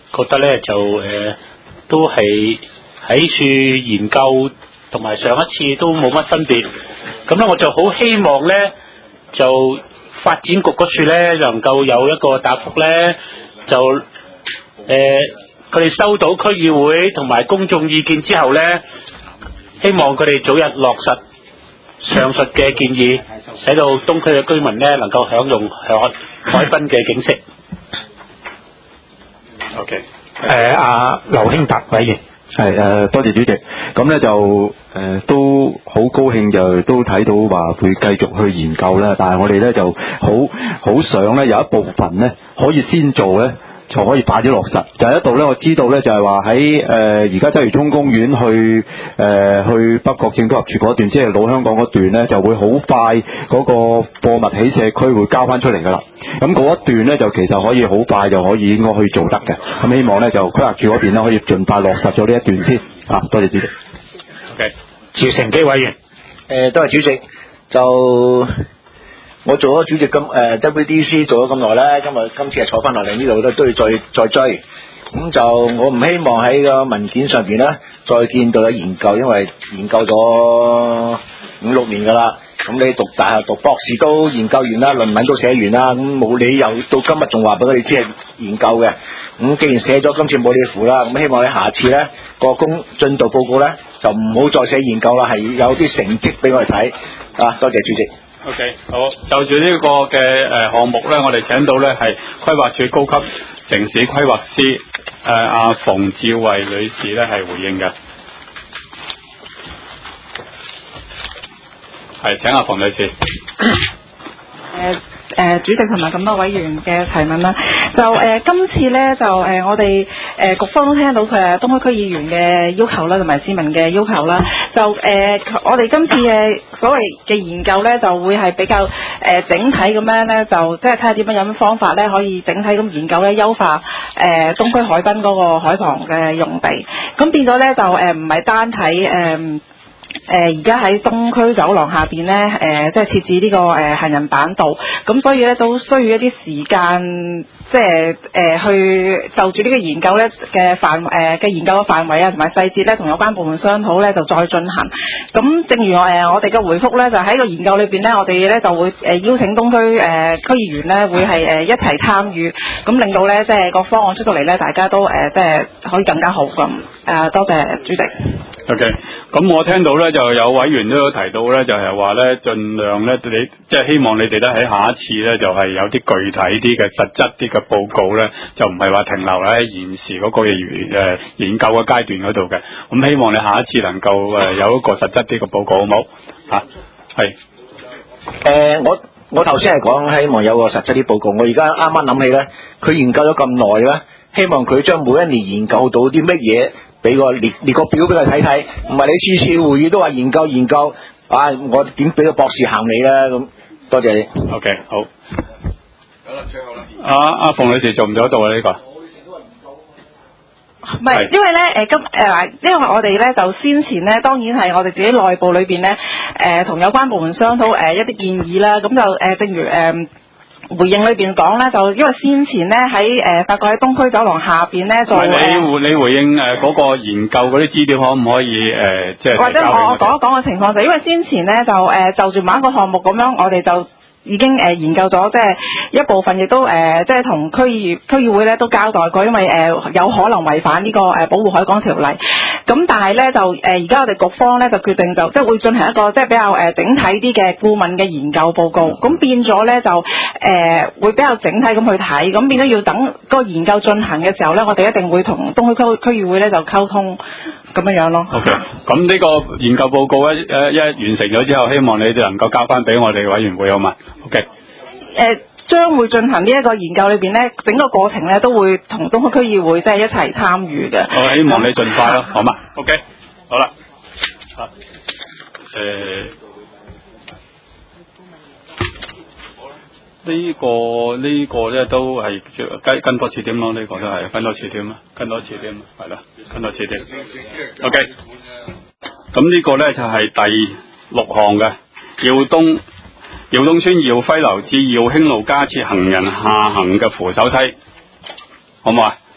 覺得咧就誒、呃、都係喺處研究同埋上一次都冇乜分別。咁咧我就好希望咧就發展局嗰處咧能夠有一個答覆咧，就誒佢哋收到區議會同埋公眾意見之後咧，希望佢哋早日落實上述嘅建議，使到東區嘅居民咧能夠享用海海濱嘅景色。 OK， 誒阿劉興達委員。 係誒、呃，多謝主席。咁咧就誒、呃、都好高興，就都睇到話會繼續去研究啦。但係我哋咧就好好想咧有一部分咧可以先做咧，就可以快啲落實。就係一度咧，我知道咧就係話喺誒而家鰂魚涌公園去誒、呃、去北角政都合署嗰段，即係老香港嗰段咧，就會好快嗰個貨物起社區會交翻出嚟㗎啦。咁嗰一段咧就其實可以好快就可以應該可以做得嘅。咁希望咧就規劃署嗰邊咧可以盡快落實咗呢一段先。啊，多謝主席。 OK， 趙成基委員。 誒，多謝主席。就我做咗主席咁誒 W D C 做咗咁耐咧，今日今次係坐翻落嚟呢度都都要再再追。咁就我唔希望喺個文件上邊咧再見到有研究，因為研究咗五六年㗎啦。咁你讀大學讀博士都研究完啦，論文都寫完啦，咁冇理由到今日仲話俾佢哋知係研究嘅。咁既然寫咗，今次冇理符啦。咁希望你下次咧個工進度報告咧就唔好再寫研究啦，係有啲成績俾我哋睇。啊，多謝主席。 OK， 好，就住呢個嘅誒項目咧，我哋請到咧係規劃署高級城市規劃師誒阿馮志慧女士咧係回應嘅。係，請阿馮女士。 誒誒，主席同埋咁多委員嘅提問啦，就誒、呃、今次咧就誒、呃、我哋誒、呃、局方都聽到佢係東區區議員嘅要求啦，同埋市民嘅要求啦，就誒、呃、我哋今次嘅所謂嘅研究咧，就會係比較誒、呃、整體咁樣咧，就即係睇下點樣有咩方法咧，可以整體咁研究咧，優化誒、呃、東區海濱嗰個海旁嘅用地，咁變咗咧就誒唔係單睇誒。呃誒而家喺東區走廊下邊咧，誒、呃、即係設置呢、這個誒、呃、行人板道，咁所以咧都需要一啲時間，即係誒、呃、去就住呢個研究咧嘅範誒嘅研究嘅範圍啊，同埋細節咧，同有關部門商討咧，就再進行。咁正如我誒、呃、我哋嘅回覆咧，就喺個研究裏邊咧，我哋咧就會誒邀請東區誒、呃、區議員咧，會係誒一齊參與，咁令到咧即係個方案出到嚟咧，大家都誒、呃、即係可以更加好咁。誒、呃、多謝主席。 OK， 咁我聽到咧就有委員都有提到咧，就係話咧盡量咧你即係希望你哋咧喺下一次咧就係、是、有啲具體啲嘅實質啲嘅報告咧，就唔係話停留喺現時嗰個嘅誒研究嘅階段嗰度嘅。咁希望你下一次能夠誒有一個實質啲嘅報告，好冇嚇？係。 誒，我我頭先係講希望有個實質啲報告，我而家啱啱諗起咧，佢研究咗咁耐咧，希望佢將每一年研究到啲乜嘢。俾個列列個表俾佢睇睇，唔係你次次會議都話研究研究，啊我點俾個博士行你咧咁？多謝你。 OK， 好。好啦，最後啦。阿阿馮女士做唔做得到啊？呢、這個？ 唔係，因為咧誒今誒嗱，因為我哋咧就先前咧，當然係我哋自己內部裏邊咧誒同有關部門商討誒、呃、一啲建議啦，咁就誒、呃、正如誒。呃回應裏邊講咧，就因為先前咧喺誒發覺喺東區走廊下邊咧，就你回你回應誒嗰個研究嗰啲資料，可唔可以誒即係或者我講一講個情況，就因為先前咧就誒、呃、就住某一個項目咁樣，我哋就已經誒、呃、研究咗，即係一部分亦都誒、呃、即係同區議區議會咧都交代過，因為誒、呃、有可能違反呢、這個誒、呃、保護海港條例。咁但係咧就誒而家我哋局方咧就決定就即係會進行一個即係比較誒、呃、整體啲嘅顧問嘅研究報告。咁變咗咧就誒、呃、會比較整體咁去睇。咁變咗要等個研究進行嘅時候咧，我哋一定會同東區區區議會咧就溝通咁樣樣咯。 OK， 咁呢個研究報告咧誒一完成咗之後，希望你哋能夠交翻俾我哋委員會好嘛 ？OK。 誒將會進行呢一個研究裏邊咧，整個過程咧都會同東區區議會即係一齊參與嘅。 我希望你盡快咯，好嘛 ？OK， 好啦。啊，誒、呃，呢、這個呢、這個咧都係跟跟多次點咯，呢、這個都係跟多次點啊，跟多次點係啦，跟多次點。OK， 咁呢個咧就係、是、第六項嘅耀東。耀東村耀輝樓至耀興路加設行人下行嘅扶手梯，好唔好啊？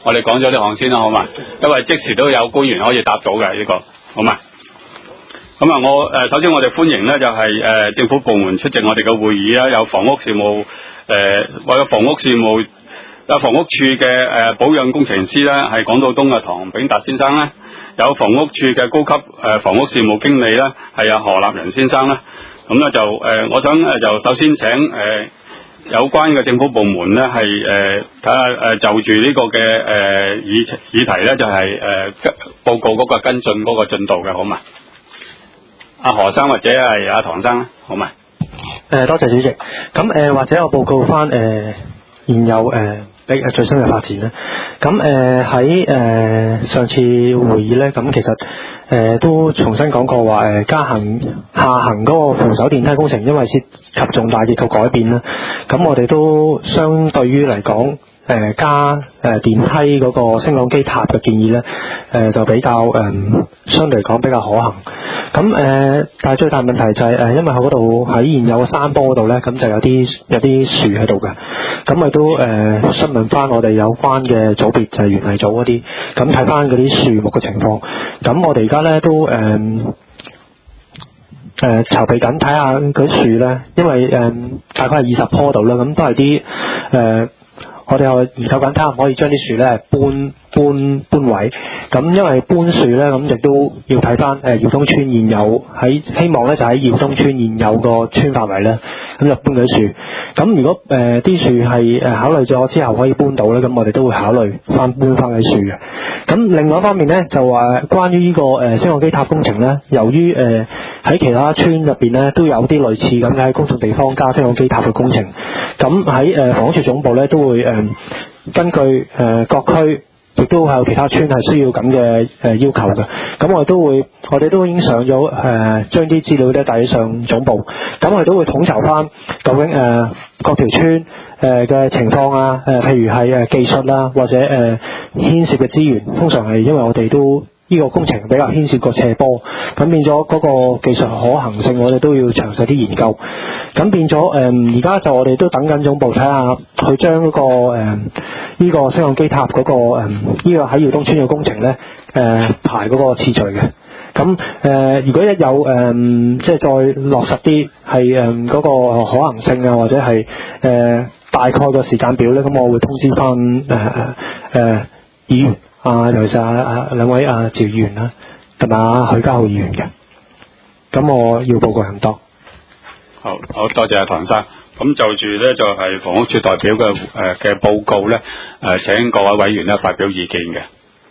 我哋講咗呢項先啦，好嘛？因為即時都有官員可以答到嘅呢、這個，好嘛？咁啊，我誒、呃、首先我哋歡迎咧就係、是、誒、呃、政府部門出席我哋嘅會議啦，有房屋事務誒、呃、為咗房屋事務有房屋處嘅誒、呃、保養工程師啦，係港島東嘅唐炳達先生啦，有房屋處嘅高級誒、呃、房屋事務經理啦，係有何立仁先生啦。咁咧就誒、呃，我想誒就首先請誒、呃、有關嘅政府部門咧係誒睇下誒就住呢個嘅誒、呃、議議題咧就係、是、誒、呃、報告嗰個跟進嗰個進度嘅，好嘛？阿何生或者係阿唐生啦，好嘛？ 誒，多謝主席。咁誒、呃，或者我報告翻誒、呃、現有誒比誒最新嘅發展啦。咁誒喺誒上次會議咧，咁其實誒、呃、都重新講過話誒、呃、加行下行嗰個扶手電梯工程，因為涉及重大結構改變啦。咁我哋都相對於嚟講。誒、呃、加誒、呃、電梯嗰個升降機塔嘅建議咧，誒、呃、就比較誒、呃、相對嚟講比較可行。咁誒、呃，但係最大問題就係、是、誒、呃，因為佢嗰度喺現有嘅山坡嗰度咧，咁就有啲有啲樹喺度嘅。咁我都誒詢問翻我哋有關嘅組別，就係園藝組嗰啲，咁睇翻嗰啲樹木嘅情況。咁我哋而家咧都誒誒、呃、籌備緊睇下嗰啲樹咧，因為誒、呃、大概係二十棵度啦，咁都係啲誒。呃我哋又研究緊睇下可以將啲樹咧搬搬搬位，咁因為搬樹咧，咁亦都要睇翻誒耀東村現有喺希望咧就喺耀東村現有個村範圍咧，咁就搬嗰啲樹。咁如果誒啲樹係誒考慮咗之後可以搬到咧，咁我哋都會考慮翻搬翻啲樹嘅。咁另外一方面咧，就話關於呢個誒升降機塔工程咧，由於誒喺其他村入邊咧都有啲類似咁嘅喺公眾地方加升降機塔嘅工程，咁喺誒房屋署總部咧都會誒。根據誒、呃、各區，亦都有其他村係需要咁嘅誒要求嘅。咁我哋都會，我哋都已經上咗誒、呃，將啲資料咧帶上總部。咁我哋都會統籌翻究竟誒、呃、各條村誒嘅、呃、情況啊，誒、呃、譬如係誒技術啦，或者誒、呃、牽涉嘅資源，通常係因為我哋都。呢個工程比較牽涉個斜坡，咁變咗嗰個技術可行性，我哋都要詳細啲研究。咁變咗誒，而家就我哋都等緊總部睇下，去將嗰個誒呢個升降機塔嗰個誒呢個喺耀東村嘅工程咧誒排嗰個次序嘅。咁誒，如果一有誒即係再落實啲係誒嗰個可行性啊，或者係誒大概個時間表咧，咁我會通知翻誒誒議員。啊，尤其是啊啊兩位啊趙議員啦，同埋啊許家豪議員嘅，咁我要報告咁多。 好，好多謝阿唐生。咁就住咧就係、是、房屋署代表嘅誒嘅報告咧，誒、呃、請各位委員咧發表意見嘅。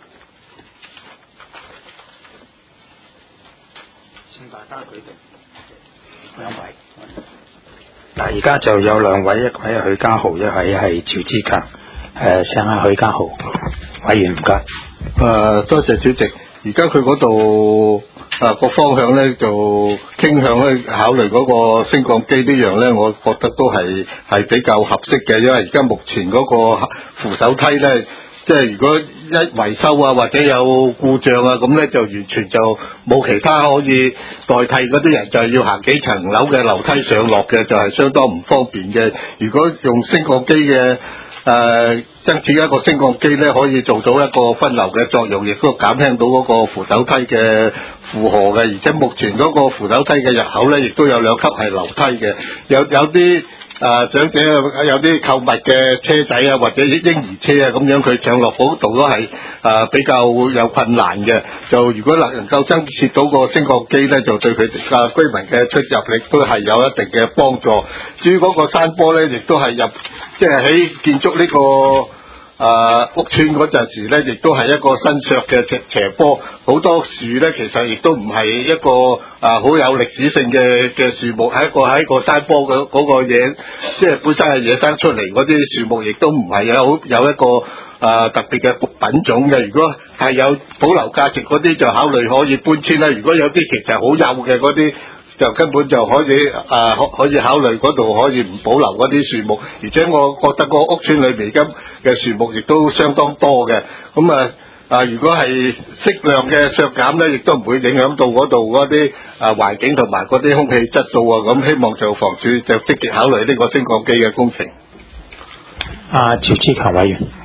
請大家舉定兩位。嗱，而家就有兩位，一位係許家豪，一位係趙志強。誒，請下許家豪委員唔該。 誒、呃，多謝主席。而家佢嗰度啊個方向咧，就傾向去考慮嗰個升降機呢樣咧，我覺得都係係比較合適嘅，因為而家目前嗰個扶手梯咧，即係如果一維修啊或者有故障啊，咁咧就完全就冇其他可以代替嗰啲人，就係要行幾層樓嘅樓梯上落嘅，就係相當唔方便嘅。如果用升降機嘅。誒、呃，增設一個升降機咧，可以做到一個分流嘅作用，亦都減輕到嗰個扶手梯嘅負荷嘅。而且目前嗰個扶手梯嘅入口咧，亦都有兩級係樓梯嘅。有有啲誒、呃、長者有啲購物嘅車仔啊，或者嬰兒車啊咁樣，佢上落嗰度都係誒、呃、比較有困難嘅。就如果能能夠增設到個升降機咧，就對佢哋居民嘅出入力都係有一定嘅幫助。至於嗰個山坡咧，亦都係入。即係喺建築呢、這個誒、呃、屋村嗰陣時咧，亦都係一個新削嘅斜斜坡，好多樹咧其實亦都唔係一個誒好、呃、有歷史性嘅嘅樹木，係一個喺個山坡嘅嗰個野，即係本身係野生出嚟嗰啲樹木，亦都唔係有好有一個誒、呃、特別嘅品種嘅。如果係有保留價值嗰啲，就考慮可以搬遷啦。如果有啲其實好幼嘅嗰啲，就根本就可以誒可、呃、可以考慮嗰度可以唔保留嗰啲樹木，而且我覺得個屋村裏面咁嘅樹木亦都相當多嘅。咁啊啊，如果係適量嘅削減咧，亦都唔會影響到嗰度嗰啲啊環境同埋嗰啲空氣質素啊。咁希望就房署就積極考慮呢個升降機嘅工程。 阿趙志強委員。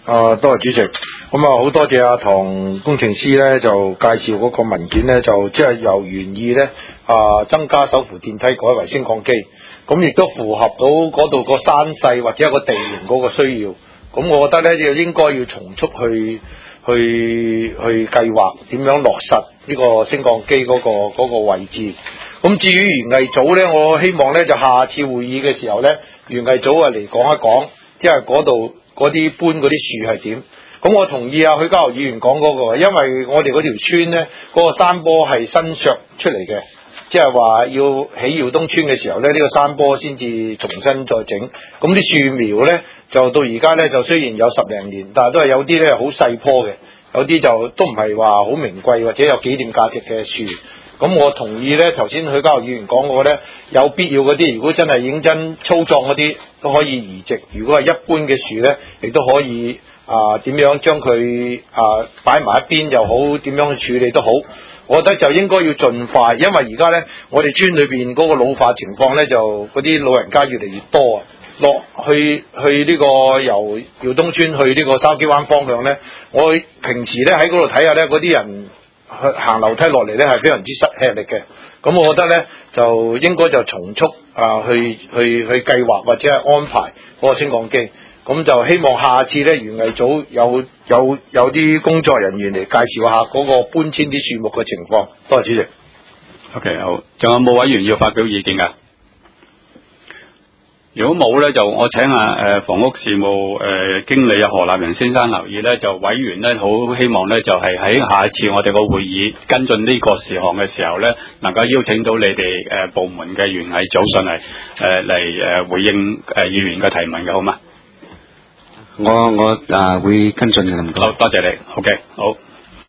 啊，多謝主席。咁啊，好多謝阿唐工程師咧，就介紹嗰個文件咧，就即係由原意咧啊，增加手扶電梯改為升降機，咁亦都符合到嗰度個山勢或者個地形嗰個需要。咁我覺得咧，就應該要從速去去去計劃點樣落實呢個升降機嗰個嗰個位置。咁至於園藝組咧，我希望咧就下次會議嘅時候咧，園藝組啊嚟講一講，即係嗰度嗰啲搬嗰啲樹係點。咁我同意啊許家豪議員講嗰個，因為我哋嗰條村咧，嗰個山坡係新削出嚟嘅，即係話要起耀東村嘅時候咧，呢個山坡先至重新再整。咁啲樹苗咧，就到而家咧就雖然有十零年，但係都係有啲咧好細棵嘅，有啲就都唔係話好名貴或者有紀念價值嘅樹。咁我同意咧，頭先許家豪議員講過咧，有必要嗰啲，如果真係認真粗壯嗰啲，都可以移植；如果係一般嘅樹咧，亦都可以啊點樣將佢啊擺埋一邊又好，點樣去處理都好。我覺得就應該要盡快，因為而家咧，我哋村裏邊嗰個老化情況咧，就嗰啲老人家越嚟越多啊。落去去呢個由耀東村去呢個筲箕灣方向咧，我平時咧喺嗰度睇下咧，嗰啲人行樓梯落嚟咧係非常之失吃力嘅。咁我覺得咧就應該就從速啊去去去計劃或者係安排嗰個升降機。咁就希望下次咧園藝組有有有啲工作人員嚟介紹下嗰個搬遷啲樹木嘅情況。多謝主席。 OK， 好，仲有冇委員要發表意見㗎？如果冇咧，就我請啊誒房屋事務誒、呃、經理啊何立仁先生留意咧，就委員咧好希望咧就係、是、喺下一次我哋個會議跟進呢個事項嘅時候咧，能夠邀請到你哋誒、呃、部門嘅園藝組上嚟誒嚟誒回應誒、呃、議員嘅提問嘅，好嘛？ 我我啊會跟進嘅，唔該。 好多謝你。OK，好。